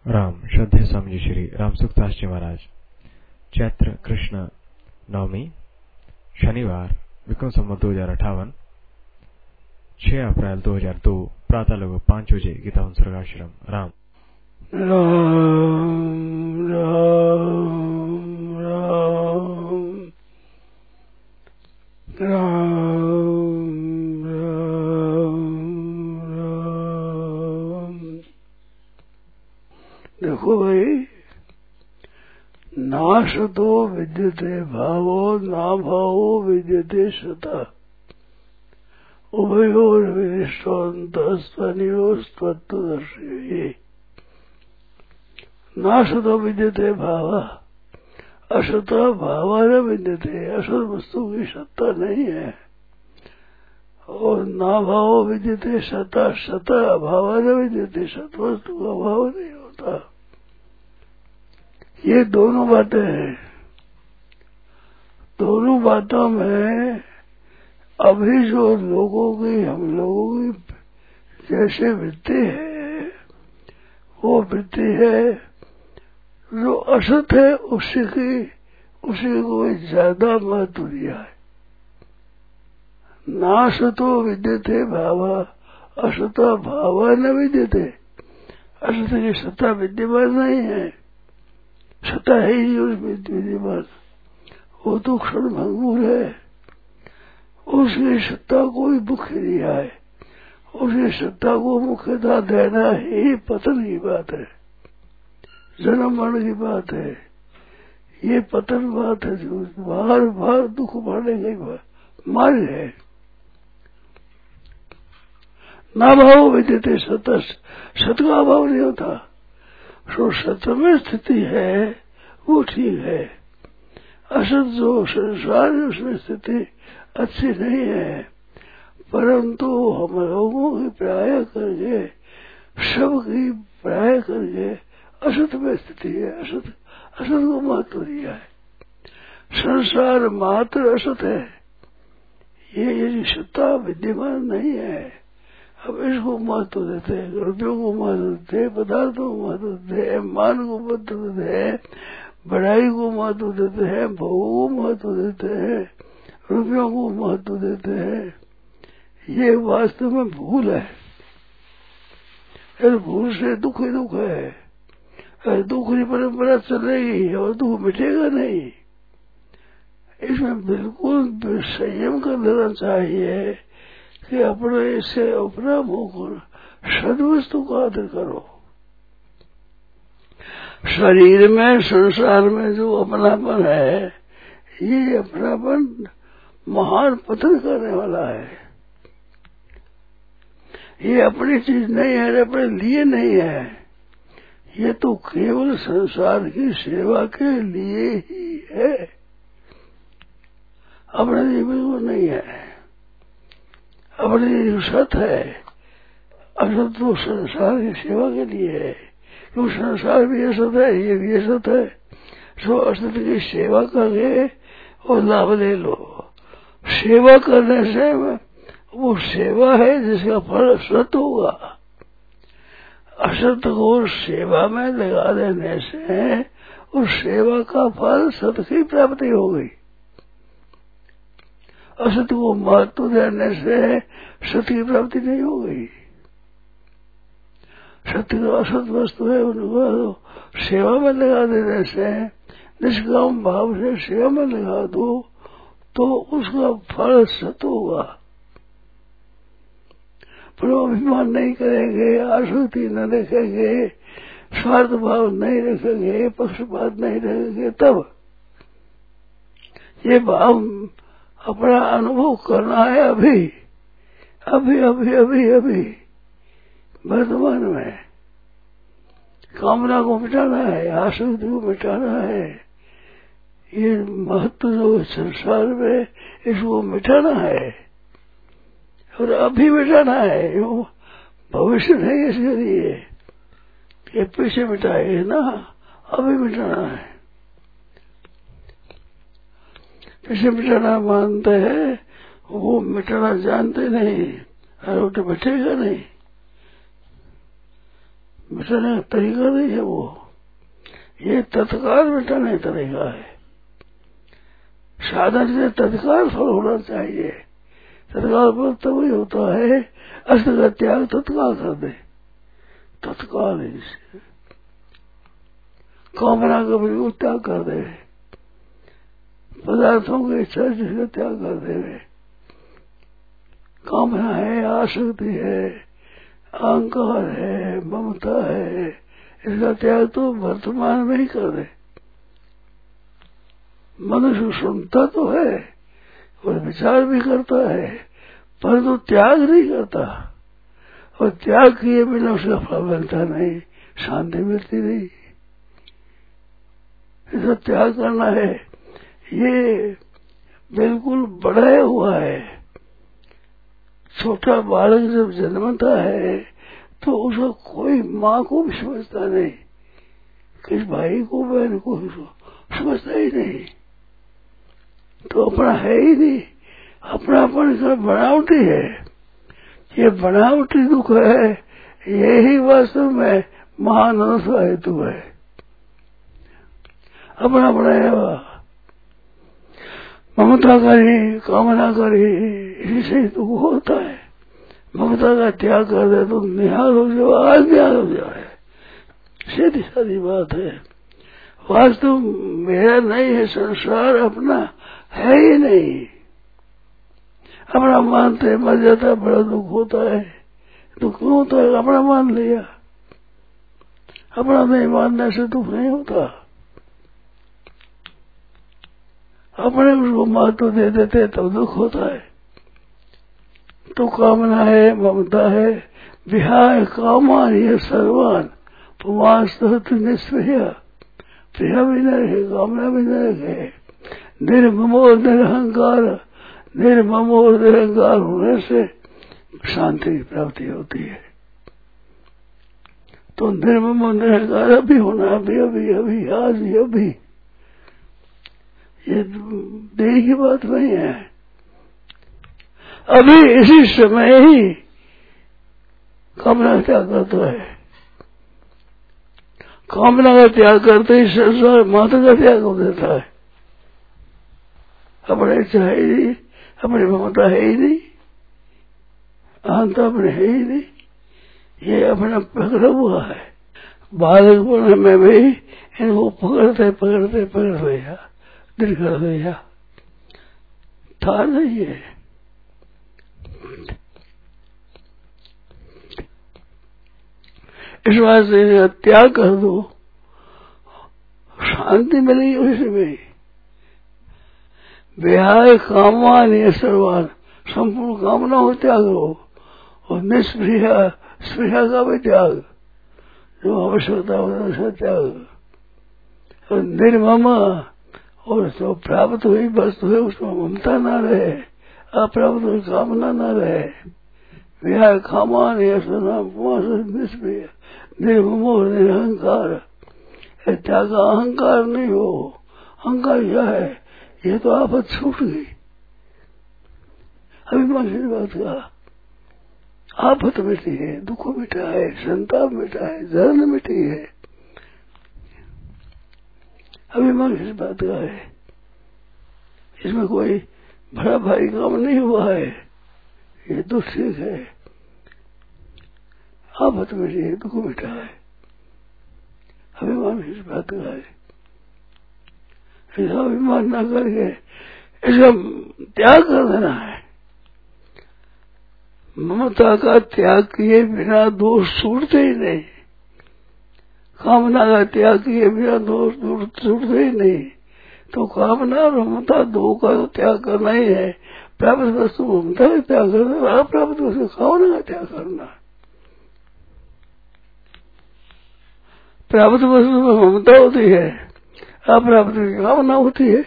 राम श्रद्धेय स्वामी जी श्री राम सुखदास जी महाराज। चैत्र कृष्ण नवमी शनिवार विक्रम संवत 2058 6 अप्रैल 2002 प्रातः लगभग 5 बजे गीता स्वर्गाश्रम। राम राम राम राम राम राम राम। देखो भाई, नाशतो विद्यते भावो ना भावो विद्यते सता उभयोर विनिष्ठोन्तस्त्वनियोस्तत्वदर्शी। नाशतो विद्यते भाव, असत भाव न विद्यते। असत वस्तु की सत्ता नहीं है। और ना भाव विद्यते सता, सत अभाव न विद्यते। सत वस्तु का अभाव नहीं होता। ये दोनों बातें हैं। दोनों बातों में अभी जो लोगों की, हम लोगों की जैसे वृत्ति है, वो वृत्ति है जो असत है उसी को ज्यादा महत्व दिया है। नासतो विद्यते भाव, असत भाव न विद्यते। असत की सत्ता विद्यमान नहीं है। सत्ता है ही उसमें विद्यमान, वो तो क्षण भंगुर है। उसकी सत्ता को ही मुख्य दिया है। उसकी सत्ता को मुख्यता देना ही पतन की बात है, जन्म मरण की बात है। ये पतन बात है जो बार बार दुख बढ़ने की मार्ग है। ना भाव विद्यते सत, सत का अभाव नहीं होता। जो सत में स्थिति है वो ठीक है। असत जो संसार है उसमें स्थिति अच्छी नहीं है। परंतु हम लोगों की प्राय करके, सबकी प्राय करके असत में स्थिति है। असत को महत्व दिया है। संसार मात्र असत है। ये यदि सत्ता विद्यमान नहीं है, अब इसको महत्व देते हैं। रुपयों को महत्व देते हैं, पदार्थों को महत्व देते हैं, मान को महत्व देते हैं, बढ़ाई को महत्व देते हैं, भोगों को महत्व देते हैं, रुपयों को महत्व देते हैं। ये वास्तव में भूल है। इस भूल से दुख ही दुख है। दुख की परंपरा चलेगी और दुख मिटेगा नहीं। इसमें बिल्कुल संयम कर लेना चाहिए कि अपने से उपराम होकर सद्वस्तु का आदर करो। शरीर में, संसार में जो अपनापन है, ये अपनापन महान पतन करने वाला है। ये अपनी चीज नहीं है, अपने लिए नहीं है। ये तो केवल संसार की सेवा के लिए ही है, अपने लिए बिल्कुल नहीं है। अपने लिए सत है, असत तो संसार की सेवा के लिए है। क्यों संसार भी असत है, ये भी असत है। सो असत की सेवा करके और लाभ ले लो। सेवा करने से वो सेवा है जिसका फल सत होगा। असत को सेवा में लगा देने से उस सेवा का फल सत की प्राप्ति हो गई। असत को महत्व देने से सत की प्राप्ति नहीं हो गई। सत्य तो असत वस्तु है, उनको सेवा में लगा देने से, निष्काम भाव से सेवा में लगा दो तो उसका फल सत होगा। पर अभिमान नहीं करेंगे, आसक्ति न रखेंगे, स्वार्थ भाव नहीं रखेंगे, पक्षपात नहीं रखेंगे, तब ये भाव अपना अनुभव करना है। अभी अभी अभी अभी अभी वर्तमान में कामना को मिटाना है, आसक्ति को मिटाना है। ये महत्व जो संसार में, इसको मिटाना है और अभी मिटाना है। वो भविष्य नहीं इसके लिए, ये पीछे मिटाए ना, अभी मिटाना है। पीछे मिटाना मानते हैं, वो मिटाना जानते नहीं, और वो तो मिटेगा नहीं। मिटाने का तरीका नहीं है वो, ये तत्काल मिटाने का तरीका है। साधन से तत्काल फल होना चाहिए। तत्काल फल तभी होता है अष्ट का त्याग तत्काल कर दे, तत्काल ही कामना का बिल्कुल त्याग कर दे, पदार्थों की इच्छा जिसका त्याग कर दे। कामना है, आसक्ति है, अहंकार है, ममता है, इसका त्याग तो वर्तमान में ही कर दे। मनुष्य सुनता तो है और विचार भी करता है, परंतु त्याग नहीं करता, और त्याग किए बिना उसका फल मिलता नहीं, शांति मिलती नहीं। इसका त्याग करना है, ये बिल्कुल बढ़ाया हुआ है। छोटा बालक जब जन्मता है तो उसका कोई माँ को भी समझता नहीं, किस भाई को बहन को समझता ही नहीं, तो अपना है ही नहीं। अपनापन का बनावटी है, ये बनावटी दुख है, यही वास्तव में महानंद का हेतु है। अपना बनाया हुआ ममता करी, कामना करी, इसी से दुख होता है। ममता का त्याग कर दे तो निहाल हो जाओ, आज निहाल हो जाए, सीधी सादी बात है। वास्तव मेरा नहीं है, संसार अपना है ही नहीं। अपना मानते मर जाता है, बड़ा दुख होता है। दुख क्यों होता है? अपना मान लिया। अपना नहीं मानने से दुख नहीं होता। अपने उसको महत्व दे देते तब दुख होता है। तो कामना है, ममता है, विहाय कामान ये सर्वान पुमास निष्प्रिय, प्रिय भी न रहे, कामना भी न रखे, निर्ममो निरहंकार, निर्ममो निरहंकार होने से शांति की प्राप्ति होती है। तो निर्ममो निरहंकार अभी होना, अभी अभी अभी आज ही अभी, ये देरी की बात नहीं है। अभी इसी समय ही कामना त्याग करता है। कामना का त्याग करते ही संसार मात्र का त्याग हो देता है। अपने इच्छा है ही नहीं, अपनी ममता है ही नहीं, अहंता अपने है ही नहीं, ये अपना पकड़ा हुआ है। बालकपन में भी इनको पकड़ते पकड़ते पकड़ दिया, दिल कर दिया, था नहीं है। इस बात से त्याग कर दो, शांति मिलेगी उसमें। विहाय कामान ये सर्वान, संपूर्ण कामना हो त्याग हो, और निष्प्रिया स्प्रिया का भी त्याग, जो आवश्यकता होता है त्याग, और निर्ममा, और जो प्राप्त हुई वस्तु है उसमें ममता न रहे, अप्राप्त हुई कामना न रहे। विहाय कामान ये सर्वान निष्प्रिय निर्ममो निरहंकार, त्याग अहंकार नहीं हो। अहंकार क्या है? ये तो आफत छूट गई। अभिमान की बात का आफत मिटी है, दुख मिटा है, संताप मिटा है, जलन मिटी है। अभिमान की बात का है, इसमें कोई बड़ा भारी काम नहीं हुआ है। ये तो ठीक है, आफत मिटी है, दुख मिटा है। अभिमान की बात का है, ऐसा अभिमान न करके इसका त्याग कर देना है। ममता का त्याग किए बिना दोष छूटते ही नहीं, कामना का त्याग किए बिना दोष छूटते ही नहीं। तो कामना और ममता दो का तो त्याग करना ही है। प्राप्त वस्तु ममता का त्याग करना, अप्राप्त वस्तु कामना का त्याग करना। प्राप्त वस्तु में ममता होती है, अप्राप्त की कामना होती है।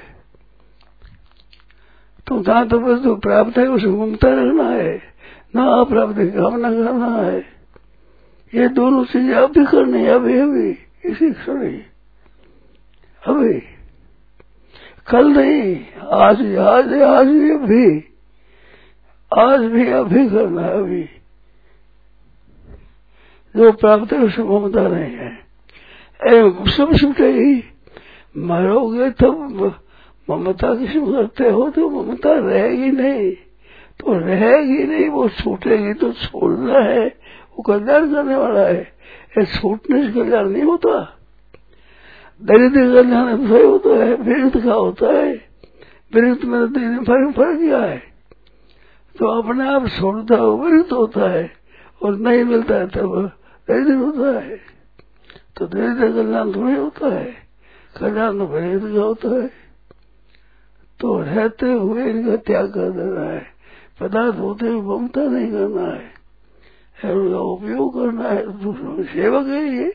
तो जहां तो वस्तु प्राप्त है उसमें ममता रखना है, न अप्राप्त की कामना करना है। ये दोनों चीजें अभी करनी है, अभी अभी इसी क्षण ही, अभी कल नहीं, आज आज आज भी अभी, आज भी अभी करना है। अभी जो प्राप्त है उसमें ममता नहीं है। सब छूटेगी, मरोगे तो ममता किसी करते हो तो ममता रहेगी नहीं, तो रहेगी नहीं, वो छूटेगी तो छोड़ना है, वो कल्याण करने वाला है। ये छूटने से कल्याण नहीं होता। दरिद्र कल्याण सही होता है, विरक्त का होता है। विरक्त में फर्क क्या है? तो अपने आप छोड़ता है विरक्त होता है, और नहीं मिलता है तब दरिद्र होता है। तो दरिद्र कल्याण थोड़ी होता है, कल्याण तो विरक्त का होता है। तो रहते हुए इनका त्याग कर देना है, पदार्थ होते हुए ममता नहीं करना है, उनका उपयोग करना है दूसरों की सेवा के लिए।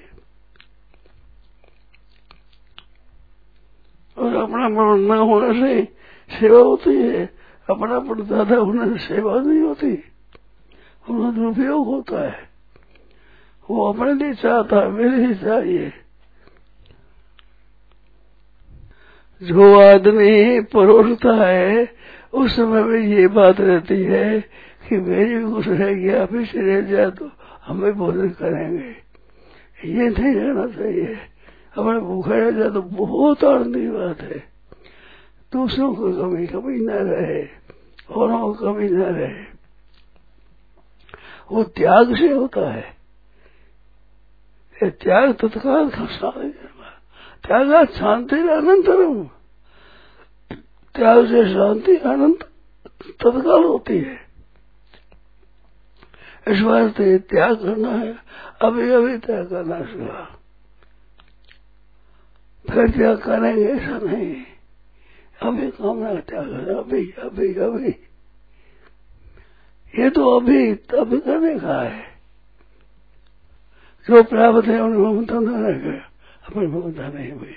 और अपना मन न होने से सेवा होती है, अपना पण ज्यादा होने से सेवा नहीं होती, उनका दुरुपयोग होता है। वो अपने लिए चाहता है, मेरे लिए चाहिए। जो आदमी परोसता है उस समय में ये बात रहती है कि मेरी भी कुछ रह गया, फिर से रह जाए तो हमें भोजन करेंगे। ये नहीं रहना चाहिए। अपने भूखे रह जाए तो बहुत आनंद की बात है। दूसरों को कमी न रहे, औरों को कमी न रहे, वो त्याग से होता है। ये त्याग तत्काल त्याग शांति अनंतरम, त्याग से शांति अनंत तत्काल होती है। इस वास्ते त्याग करना है, अभी अभी त्याग करना सीखा, फिर त्याग करेंगे ऐसा नहीं। अभी कामना का त्याग करना, अभी अभी अभी, ये तो अभी करने का है। जो प्राप्त है उन्हें ममता न रखे, अपनी ममता नहीं हुई।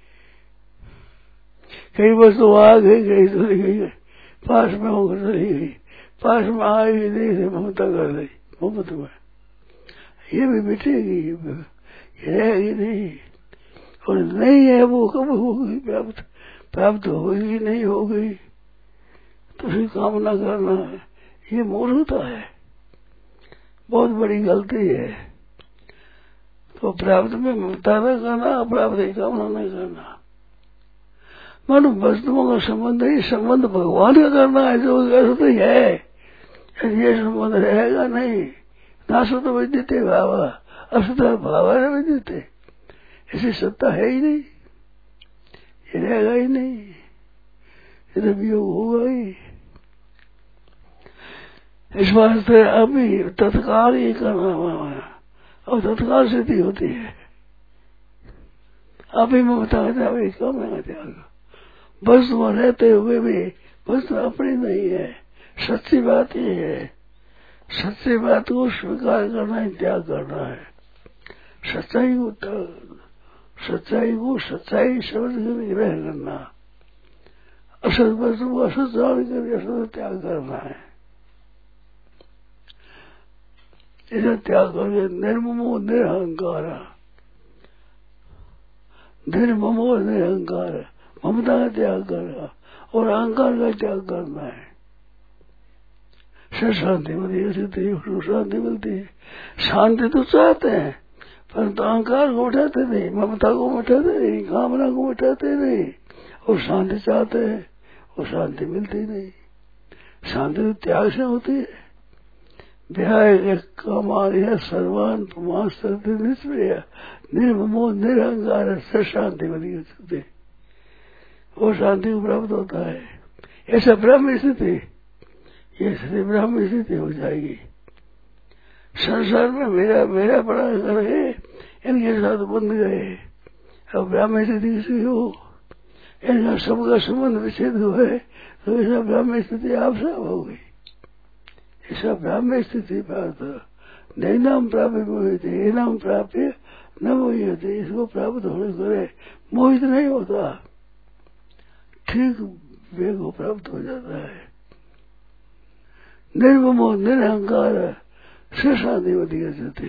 कई वस्तु आ गई, कहीं चली गई, पास में होकर चली गई, पास में आई नहीं, ममता कर दी, ममता में ये भी मिटेगी, ये रहेगी नहीं। और नहीं है वो कब होगी प्राप्त होगी नहीं होगी, तो फिर कामना करना है, ये मूर्खता है, बहुत बड़ी गलती है। तो प्राप्त में ममता न करना, अप्राप्त की कामना नहीं करना। मानो वस्तुओं का संबंध ही संबंध भगवान का करना है, जो असत है। ये संबंध रहेगा नहीं, नासत विद्यते भाव, असत भाव न विद्यते, ऐसी सत्ता है ही नहीं, ये रहेगा ही नहीं, ये तो वियोग होगा ही। इस वास्ते अभी तत्काल ही करना, और तत्काल सिद्धि होती है। अभी ममता अभी कम है त्याग। वस्तु रहते हुए भी वस्तु अपनी नहीं है, सच्ची बात ये है। सच्ची बात को स्वीकार करना ही त्याग करना है। सच्चाई को सच्चाई समझ कर ग्रहण करना, असत वस्तु को असत जान कर असत त्याग करना है। इसे त्याग करके निर्ममो निरहंकार, निर्ममो निरहंकार, ममता का त्याग करना और अहंकार का त्याग करना है। से शांति मिलती है, शांति मिलती है। शांति तो चाहते हैं, परंतु अहंकार को उठाते नहीं, ममता को उठाते नहीं, कामना को उठाते नहीं, और शांति चाहते हैं, और शांति मिलती नहीं। शांति तो त्याग से होती है। व्याय कामार्य सर्वान प्रमास्ते निष्प्रिय निर्ममो निरहंकार से शांति मिलती, वो शांति को प्राप्त होता है। ऐसा ब्रह्म स्थिति, ये स्थिति ब्रह्म स्थिति हो जाएगी। संसार में मेरा बड़ा घर है, इनके साथ बंध गए, अब ब्रह्म स्थिति किसी हो, इनका सबका संबंध विच्छेद हुए, तो ऐसा ब्रह्म स्थिति आप सब हो गई। ऐसा ब्रह्म स्थिति प्राप्त नहीं नाम प्राप्त मोहित, ये नाम प्राप्त न मोहित, इसको प्राप्त होने करे मोहित नहीं होता, ठीक वेग को प्राप्त हो जाता है। निर्ममो निरहंकार से शांति होती है।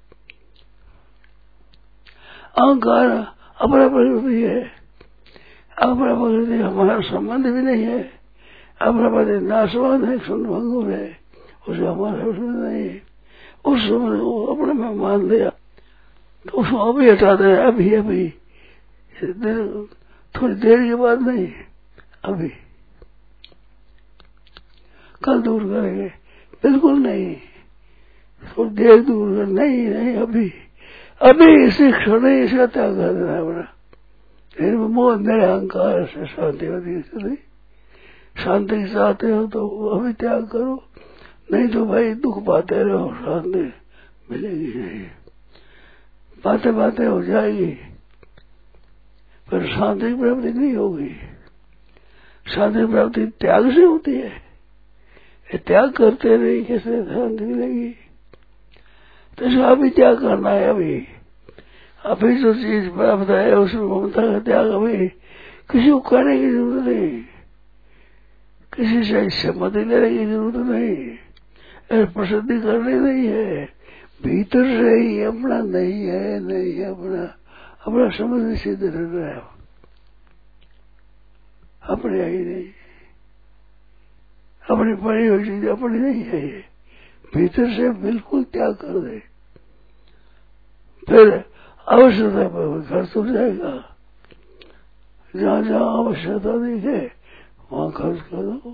अहंकार अपना प्रकृति है, अपना प्रकृति हमारा संबंध भी नहीं है, अपना प्रकृति नाशवान है, क्षणभंगुर है, उसे हमारा संबंध नहीं है। उस समय वो अपने में मान लिया तो उसको अभी हटा दे, अभी अभी थोड़ी देर के बाद नहीं, अभी कल दूर करेंगे, बिल्कुल नहीं, थोड़ी देर दूर कर, नहीं नहीं अभी अभी इसी क्षण ही इसका त्याग कर देना है बड़ा। मोह मेरे अहंकार से शांति होती है, शांति चाहते हो तो अभी त्याग करो, नहीं तो भाई दुख पाते रहो, शांति मिलेगी नहीं, बातें बातें हो जाएगी पर शांति की प्राप्ति नहीं होगी। शांति की प्राप्ति त्याग से होती है, ये त्याग करते रही कैसे शांति मिलेगी? तो इसका अभी त्याग करना है, अभी जो चीज प्राप्त है उसमें ममता का त्याग अभी, किसी को करने की जरूरत नहीं, किसी से सम्मति लेने की जरूरत नहीं, प्रसिद्धि करनी नहीं है, भीतर से ही अपना नहीं है, नहीं है अपना, अपना समझ सिद्ध रह है, अपने ही नहीं, अपनी पड़ी हुई चीज अपनी नहीं है, ये भीतर से बिल्कुल त्याग कर दे, फिर आवश्यकता पर खर्च हो जाएगा, जहाँ जहाँ आवश्यकता दिखे वहाँ खर्च कर दो,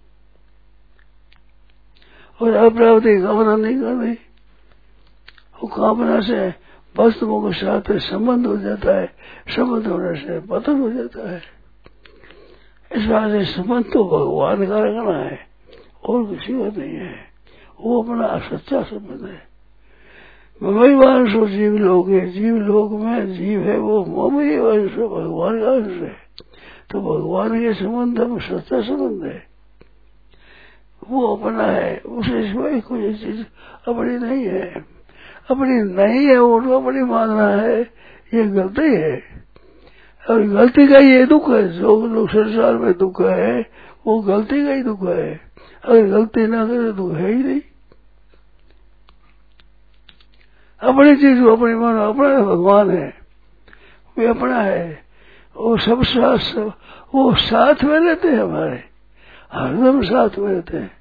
और अप्राप्ति कामना नहीं करनी। वो कामना से वस्तुओं के साथ संबंध हो जाता है, संबंध होने से पतन हो जाता है। इस बात से संबंध तो भगवान का रखना है और किसी का नहीं है, वो अपना सच्चा संबंध है। ममई वंश जीव लोग है, जीव लोग में जीव है वो ममई वंश भगवान का अंश है, तो भगवान के संबंध में सच्चा संबंध है, वो अपना है, उसे सिवाय कोई चीज अपनी नहीं है, अपनी नहीं है वो तो अपनी मानना है, ये गलती है, और गलती का ये दुख है। जो लोग संसार में दुख है वो गलती का ही दुख है, अगर गलती ना करे दुख है ही नहीं। अपनी चीज को अपनी मानो, अपना भगवान है, वे अपना है, वो सब साथ, वो साथ में रहते हैं, हमारे हरदम साथ में रहते हैं,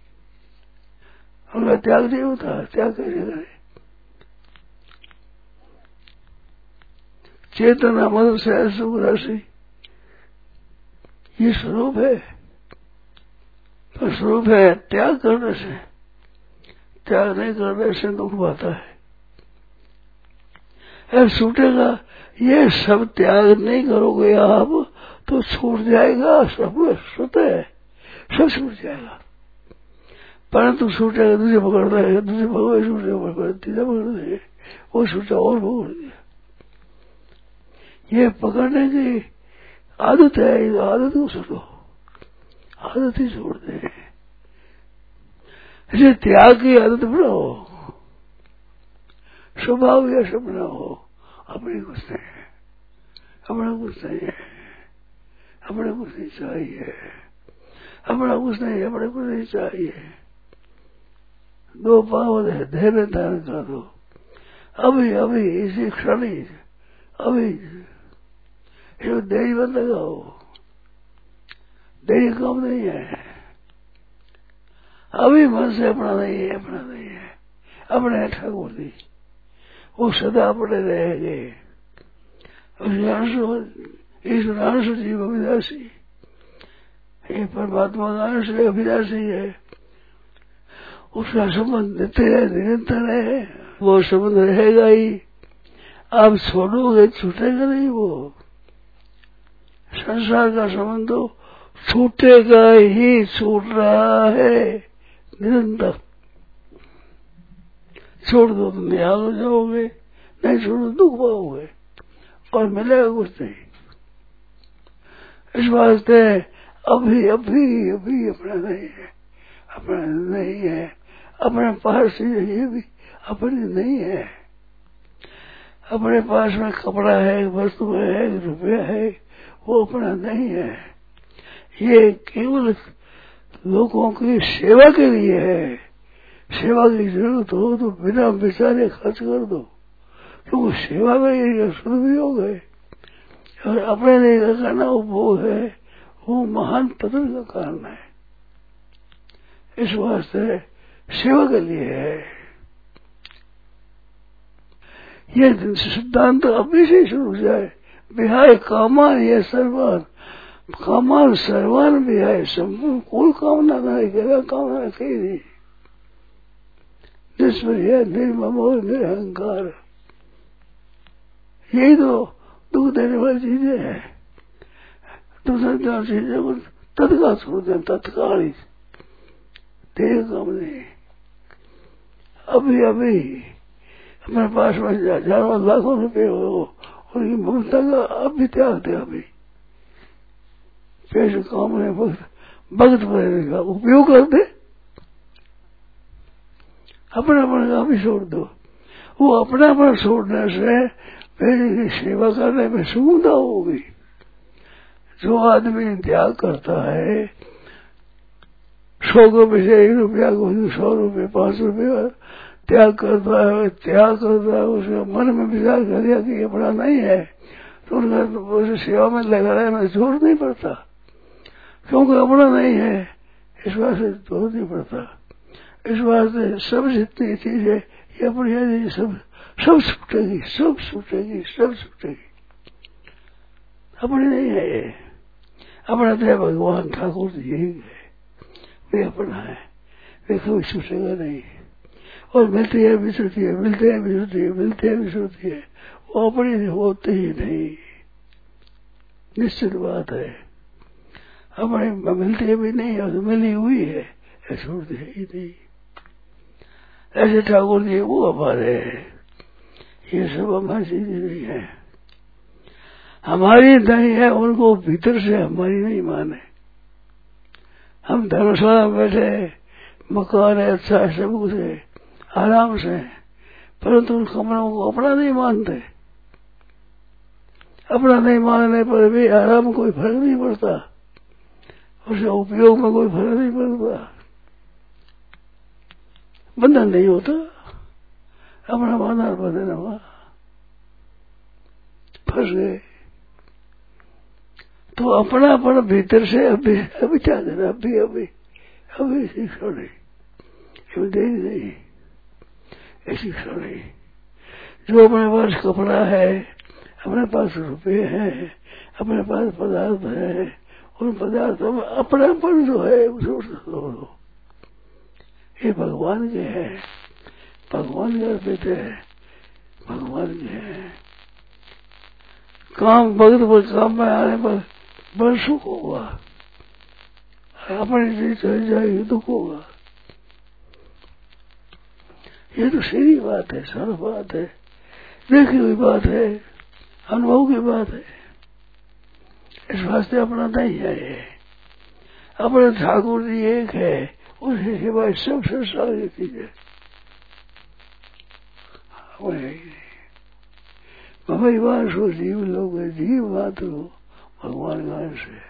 उनका त्याग नहीं होता, त्याग कैसे करे? चेतना मदद से सुख राशि ये स्वरूप है, तो स्वरूप है त्याग करने से, त्याग नहीं करने से दुख पाता है। छूटेगा, ये सब त्याग नहीं करोगे आप तो छूट जाएगा, सब स्वतः सब छूट जाएगा, परंतु छूटेगा दूसरे पकड़ देगा, दूसरे पकड़ छूटे पकड़ तीसरा पकड़ देंगे, वो छूटा और पकड़ दिया। ये पकड़ने की आदत है, इस आदत को छोड़ो, आदत ही छोड़ दे, इसे त्याग की आदत बनाओ, स्वभाव या सब बनाओ, अपने कुछ नहीं है, अपना कुछ नहीं है, अपने कुछ नहीं चाहिए, अपना कुछ नहीं है, अपने कुछ नहीं चाहिए। दो पाव है, धैर्य धारण कर दो, अभी अभी इसी क्षण ही, अभी देरी बंद लगाओ, देरी काम नहीं है, अभी मन से अपना नहीं है, अपना नहीं है, अपने ठाकुर जी वो सदा अपने रहेंगे। इस अंश जीव अभिलाषी, ये परमात्मा का अंश अभिलाषी है, उसका संबंध नित्य है, निरंतर है, वो संबंध रहेगा ही, आप छोड़ोगे छूटेगा नहीं, वो संसार का संबंध तो छूटेगा ही, छूट रहा है निरंतर। छोड़ दो तो निहाल हो जाओगे, नहीं छोड़ो दुख पाओगे और मिलेगा कुछ नहीं। इस वास्ते अभी अभी अभी अपना नहीं है, अपना नहीं है, अपने पास ये भी अपनी नहीं है, अपने पास में कपड़ा है, वस्तु है, रुपया है, वो अपना नहीं है, ये केवल लोगों की सेवा के लिए है। सेवा की जरूरत हो तो बिना बेचारे खर्च कर दो, क्योंकि सेवा में ये सदुपयोग है, और अपने लिए करना उपभोग है, वो महान पतन का कारण है। इस वास्ते सेवा के लिए है, ये सिद्धांत अभी से शुरू जाए। विहाय कामान ये सर्वान, कामान सर्वान विहाय, संपूर्ण कोई कामना नहीं करेगा, कामना रखेगी नहीं। निष्पर्य निर्ममो निरहंकार, यही तो दुख देने वाली चीजें हैं। दूसरी चीजें को तत्काल छोड़ दें, तत्काल ही देह काम नहीं। अभी अभी हमारे पास में हजारों लाखों रुपये हो, उनकी ममता का अभी त्याग दे। अभी पैसे काम नहीं, भक्त बनने का उपयोग कर दे, अपनापन का भी छोड़ दो। वो अपनापन छोड़ने से पैसे की सेवा करने में सुविधा होगी। जो आदमी त्याग करता है 100 रुपये से 1 रुपया को 100 रुपये 5 रुपये त्याग करता है, उसके मन में विचार कर दिया कि ये बड़ा नहीं है, तो उनका सेवा में लगा रहे में जोर नहीं पड़ता, क्योंकि अपना नहीं है, इस बात से जोर नहीं पड़ता। इस बात से सब जितनी चीज है ये अपनी है, सब छूटेगी, सब छूटेगी, सब छूटेगी। अपनी नहीं है ये, अपना तो भगवान ठाकुर जी है, वे अपना है, वे कभी छूटेगा नहीं। और मिलती है विश्रुति है, मिलते हैं विश्रुति है, मिलते हैं विश्रुति है, वो अपनी होती ही नहीं, निश्चित बात है। अपने मिलती भी नहीं है, तो मिली हुई है, छूटती है ही नहीं। ऐसे ठाकुर जी वो हमारे, ये सब हमारी चीजें नहीं है, हमारी नहीं है, उनको भीतर से हमारी नहीं माने। हम धर्मशाला में बैठे, मकान है अच्छा है, सब कुछ है, आराम से, परंतु उन कमरों को अपना नहीं मानते। अपना नहीं मानने पर भी आराम में कोई फर्क नहीं पड़ता, उसके उपयोग में कोई फर्क नहीं पड़ता, बंधन नहीं होता। अपना माना बंधन हुआ, फंस गए। तो अपनापन भीतर से अभी चाह देना, अभी शिक्षा नहीं, अभी देरी नहीं, ऐसी शिक्षा नहीं। जो अपने पास कपड़ा है, अपने पास रुपये हैं, अपने पास पदार्थ है, उन पदार्थों में अपनापन जो है उसको दो। ये भगवान के है, भगवान के अर्पित है, भगवान के है। काम भक्त पर काम में आने पर बड़ा सुख होगा, अपनी चीज चल जाएगी दुख होगा। ये तो सीधी बात है, सरल बात है, देखी हुई बात है, अनुभव की बात है। इस वास्ते अपना नहीं है ये, अपने ठाकुर जी एक है, उसके सिवाय सब संसार की चीजें भगवान सो जीव लोग है, जीव मात्र हो भगवान का अंश है।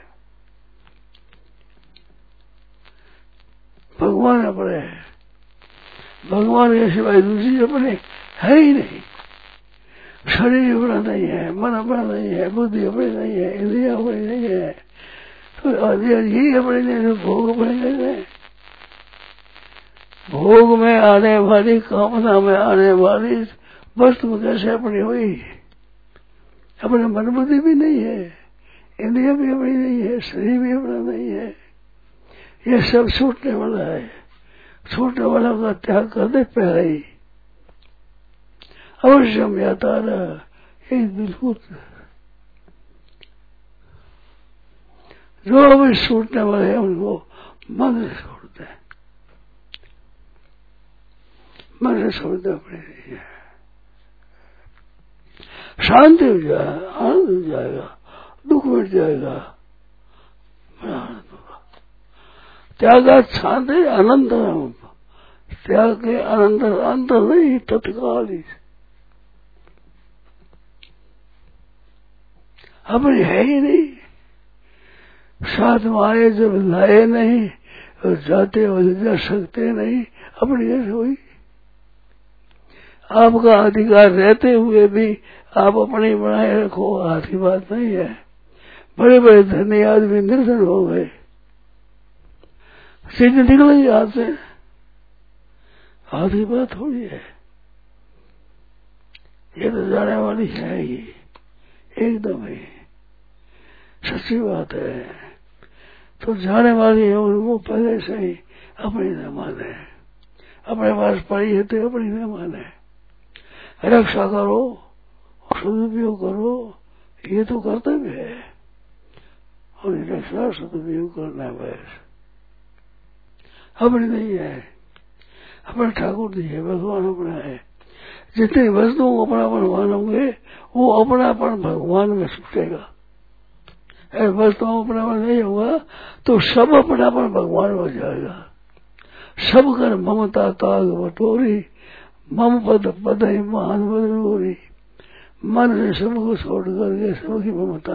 भगवान अपने है, भगवान के सिवाय दूसरी अपने है ही नहीं। शरीर अपना नहीं है, मन अपना नहीं है, बुद्धि अपनी नहीं है, इंद्रिया अपनी नहीं है, तो यही अपने नहीं, भोग अपने नहीं है। भोग में आने वाली, कामना में आने वाली वस्तु कैसे अपनी हुई? अपने मन बुद्धि भी नहीं है, इंद्रिया भी अपनी नहीं है, शरीर भी अपना नहीं है। ये सब छूटने वाला है, छूटने वाला का त्याग कर दे पहले ही, अवश्य हम याता रहा। एक बिल्कुल जो अभी छूटने वाले हैं उनको मन से छोड़ते हैं, मन से छोड़ते अपने नहीं है। शांति हो जाएगा, आनंद हो जाएगा, दुख मिट जाएगा, बड़ा आनंद होगा। त्याग शांति अनंतरम, त्याग के अनंतर अंतर नहीं, तत्काल ही अपनी है ही नहीं। साथ माए जब लाए नहीं और जाते और जा सकते नहीं, अपनी कैसे हुई? आपका अधिकार रहते हुए भी आप अपनी बनाए रखो, आधी बात नहीं है। बड़े बड़े धनी आदमी निर्धन हो गए, चीज निकल ही हाथ से, आधी बात थोड़ी है। ये तो जाने वाली है ही, एकदम ही सच्ची बात है। तो जाने वाली है और वो पहले से ही अपनी न माने, अपने पास पड़ी है तो अपनी न माने। रक्षा करो, सदुपयोग करो, ये तो कर्तव्य है। और रक्षा सदुपयोग करना है बस, अपनी नहीं है, अपने ठाकुर जी है, भगवान अपना है। जितनी वस्तुओं को अपनापन मानोगे वो अपनापन भगवान में छूटेगा। अगर वस्तुओं को अपनापन नहीं होगा तो सब अपनापन भगवान में हो जाएगा। सब कर ममता ताग बटोरी, मम पद पद मान बदलोरी। मन से सबको छोड़ करके सबकी ममता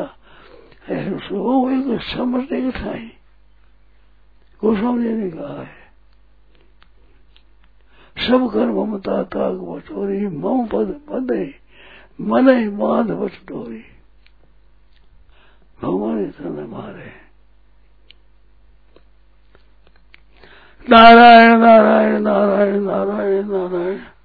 एक समझने की ठाई गोस्वामी ने कहा है। सब कर ममता ताग बटोरी, मम पद पद मन मान बटोरी। भगवान इतना मारे। नारायण नारायण नारायण नारायण नारायण।